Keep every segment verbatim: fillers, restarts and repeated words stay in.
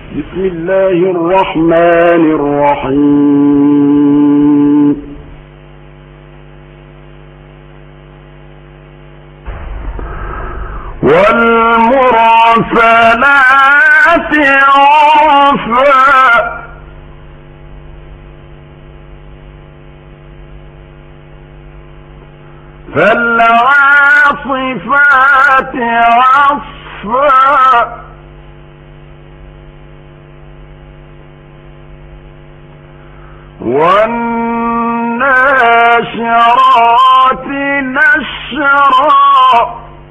بسم الله الرحمن الرحيم. والمرسلات عرفا فالعاصفات عصفا والناشرات نشرا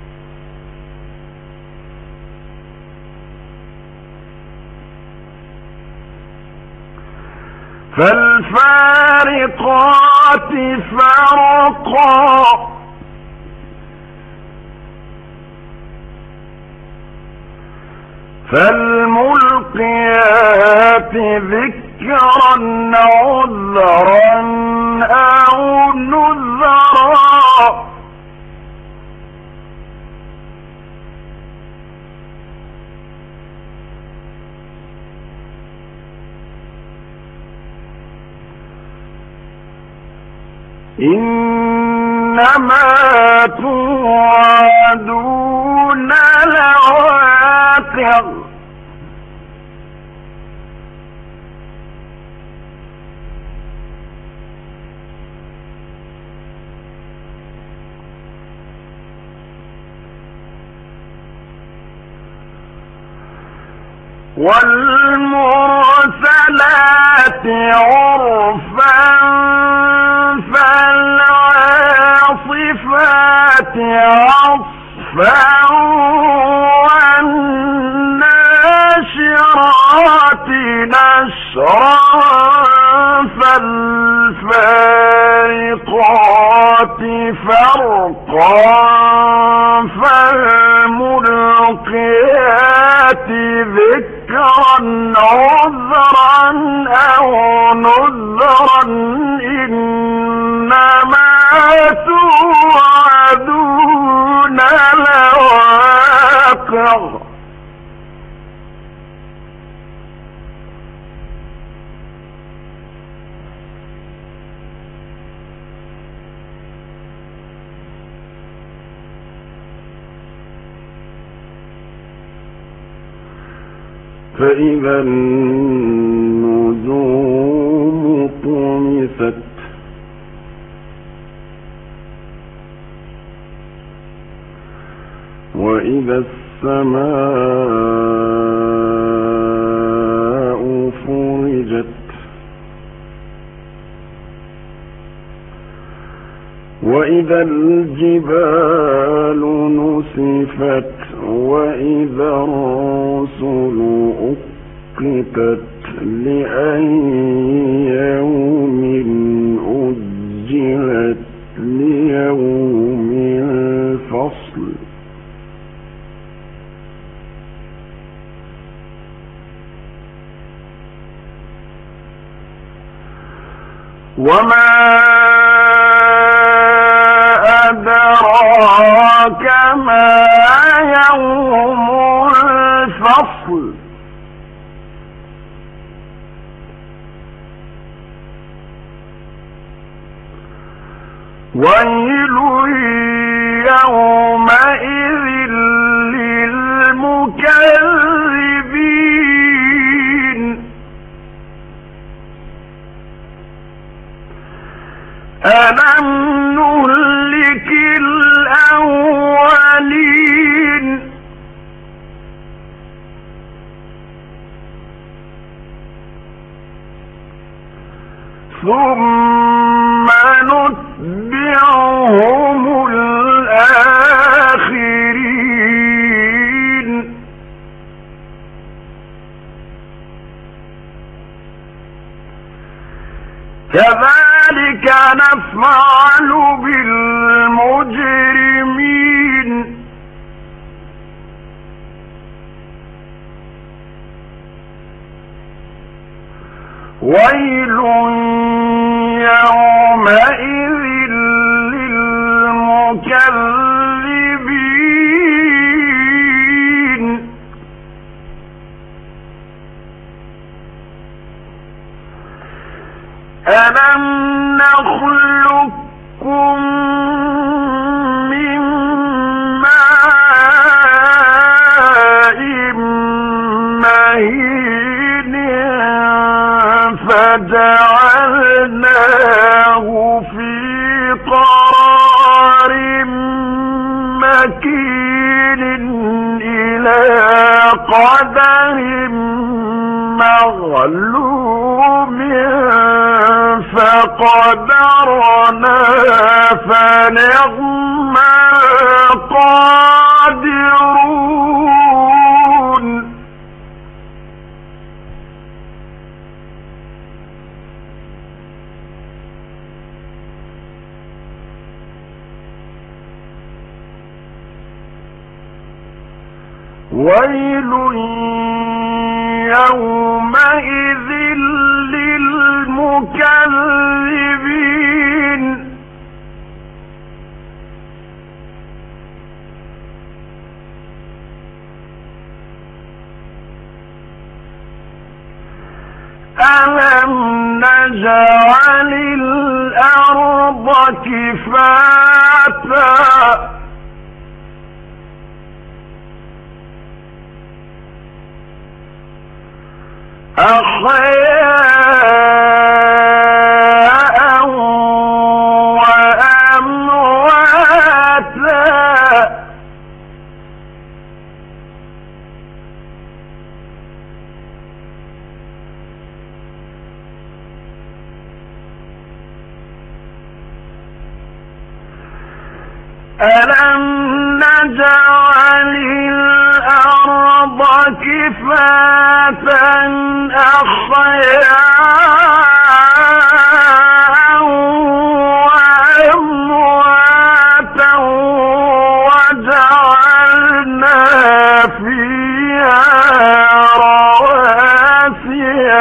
فالفارقات فرقا فالملقيات ذكرا عذرا أو نذرا إنما توعدون لواقع والمرسلات عرفا فالعاصفات عصفا والناشرات نشرا فالفارقات فرقا فالملقيات ذكرا عذرا أو نذرا إنما توعدون لواقع فإذا النجوم طمست وإذا السماء فرجت وإذا الجبال نسفت وإذا الرسل أقتت لأي يوم أجلت ليوم الفصل وما أدراك ما يوم الفصل ويل يومئذ للمكذبين ألم نهلك الأولين ثم نتبعهم الآخرين كذلك نفعل بالمجرمين ويل يومئذ للمكذبين ألم نخلقكم من ماء مهين فجعلناه في قرار مكين إلى قدر مغلوم فقدرنا فنعم القادرون. ويل يومئذ للمكذبين ألم نجعل الأرض كفاتا أحياء وأمواتا ألم نجعل الأرض كفاتا أحياء وأمواتا وجعلنا فيها رواسي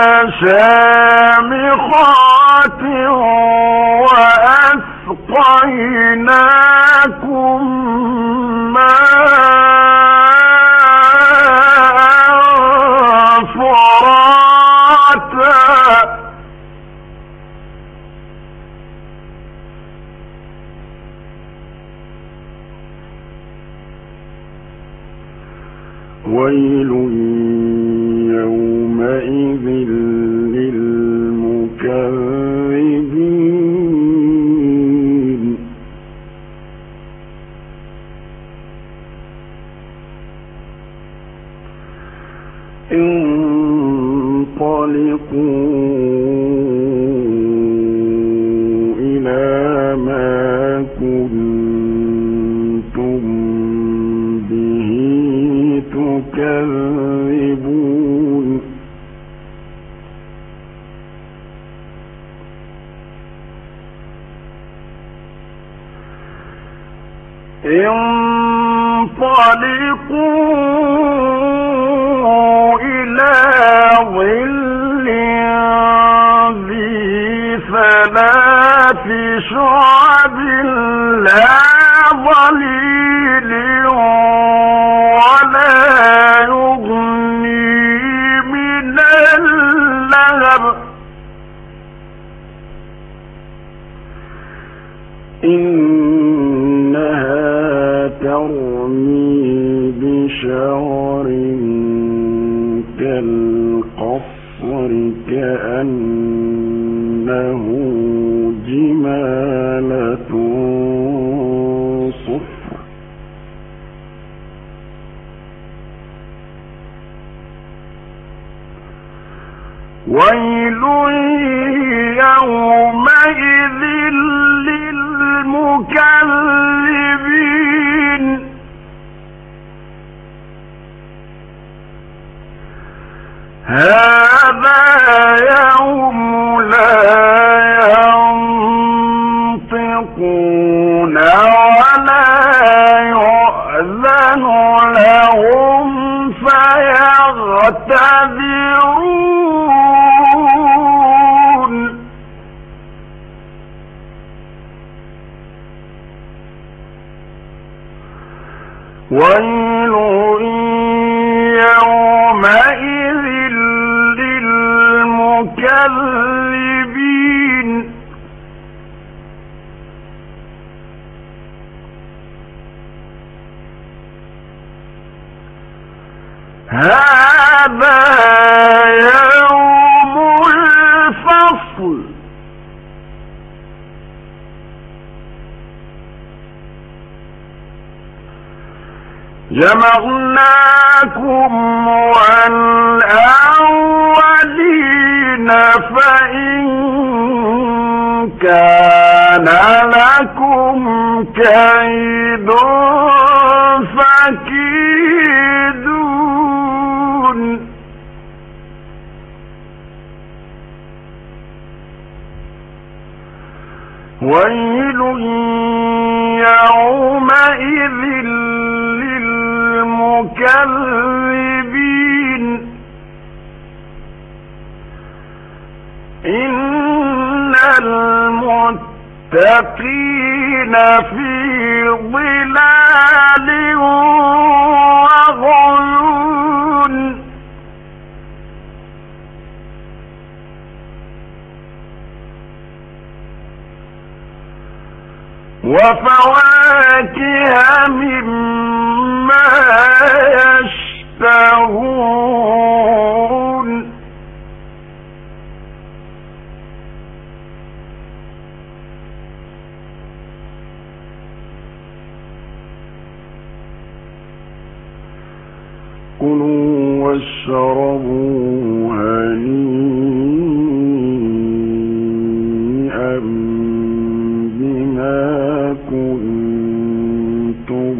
شامخات وأسقيناكم ماء فراتا ويل يومئذ للمكذبين انطلقوا إلى ما كنتم به تكذبون انطلقوا إلى ظل ذي ثلاث شعب لا ظليل ولا يغني من اللهب إنها ترمي بشرر كالقصر كأنه جمالة صفر ويل يومئذ للمكذبين هذا يوم لا ينطقون ولا يؤذن لهم فيعتذرون ويل يومئذ للمكذبين جمعناكم والأولين فإن كان لكم كيد فكيدون ويل يومئذ للمكذبين إن المتقين في ظلال وعيون وفواكه مما يشتهون كلوا واشربوا هنيئا بما كنتم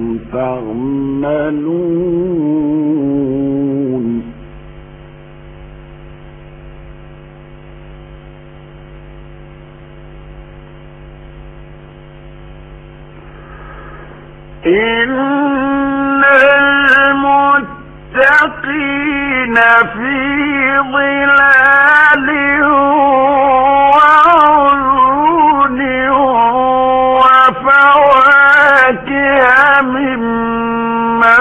تعملون إن المتقين في ظلال وعيون وفواكه مما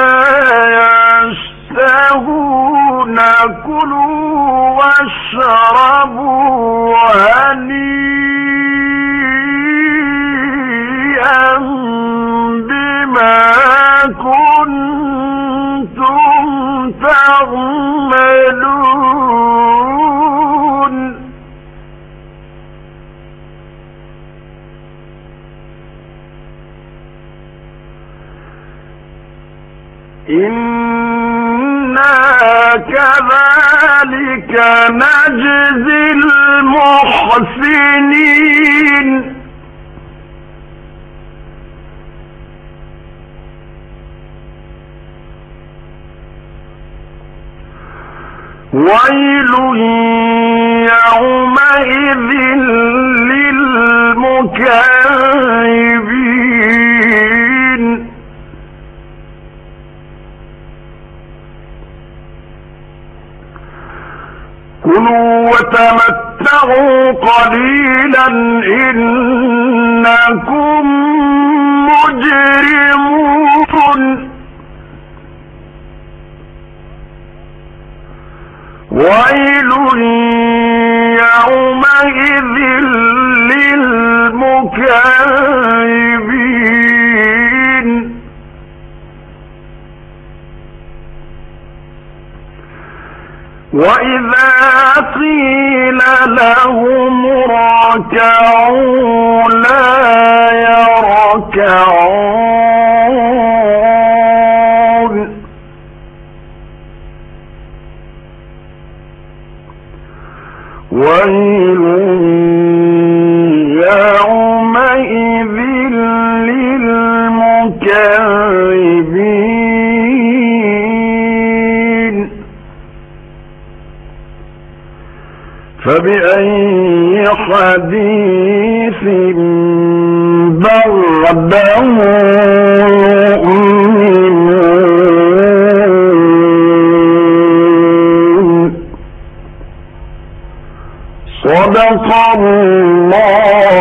يشتهون كلوا واشربوا هنيئا بما كنتم تعملون إنا كذلك نجزي المحسنين ويل يومئذ للمكذبين كلوا وتمتعوا قليلا إنكم مجرمون ويل يومئذ للمكذبين وإذا قيل لهم اركعوا لا يركعون ويل يومئذ للمكذبين فبأي حديث بعده يؤمنون صدق الله